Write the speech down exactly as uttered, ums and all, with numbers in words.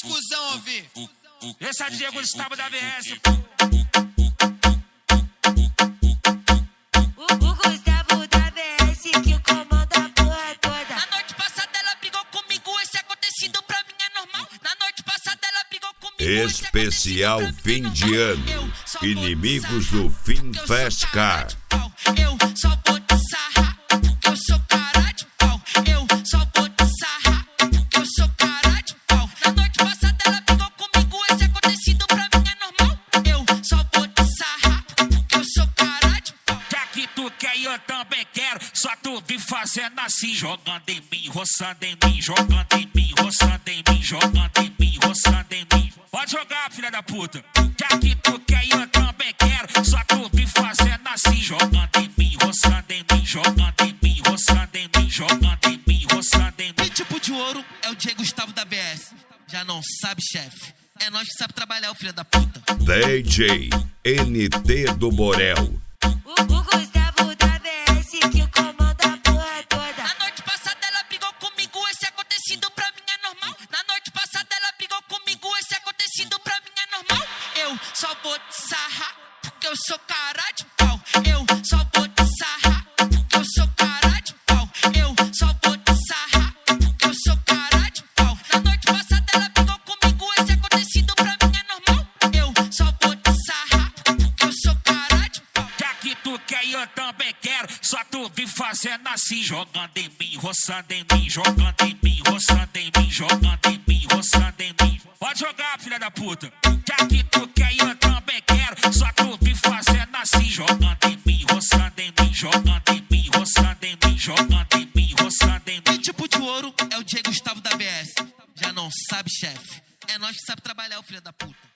cuzão ouvir. Esse é Diego Gustavo da V S. O, o Gustavo da V S que comanda a porra toda. Na noite passada ela brigou comigo, esse acontecido pra mim é normal. Na noite passada ela brigou comigo. Especial fim de ano. Inimigos do Fim Fest Car. Eu só vou te sarrar, porque eu sou cara de pau. Eu só vou te sarrar, porque eu sou cara de pau. Na noite passada ela brigou comigo, esse acontecido pra mim é normal. Eu só vou te sarrar, porque eu sou cara de pau. Já que tu quer e eu também quero, só tu vir fazendo assim, jogando em mim, roçando em mim, jogando em mim, roçando em mim, jogando em mim, roçando em mim. Pode jogar, filha da puta. Já que tu quer e eu também quero, só tu vir fazendo assim, jogando em mim, roçando em mim, jogando em mim, roçando em mim, jogando em mim, roçando em mim. Tipo de ouro é o Diego Gustavo da V S. Já não sabe, chefe. É nós que sabe trabalhar, o filho da puta. D J N T do Borel. O, o Gustavo da V S que comanda a porra toda. Na noite passada ela brigou comigo, esse acontecido pra mim é normal. Na noite passada ela brigou comigo, esse acontecido pra mim é normal. Eu só vou te sarrar, porque eu sou cara de pau. Eu só vou te sarrar, porque eu sou cara de pau. Eu só vou te sarrar, porque eu sou cara de pau. Na noite passada ela brigou comigo, esse acontecido pra mim é normal. Eu só vou te sarrar, porque eu sou cara de pau. Já que tu quer e eu também quero, só tu vir fazendo assim, jogando em mim, roçando em mim, jogando em mim, roçando em mim, jogando em mim, roçando em mim. Pode jogar, filha da puta. Já que tu quer e eu também quero, só tu vir fazendo assim, jogando em mim, roçando em mim, jogando em mim, roçando em mim, jogando em mim, roçando em mim. Tipo de ouro é o Diego Gustavo da V S. Já não sabe, chefe. É nós que sabe trabalhar, o filho da puta.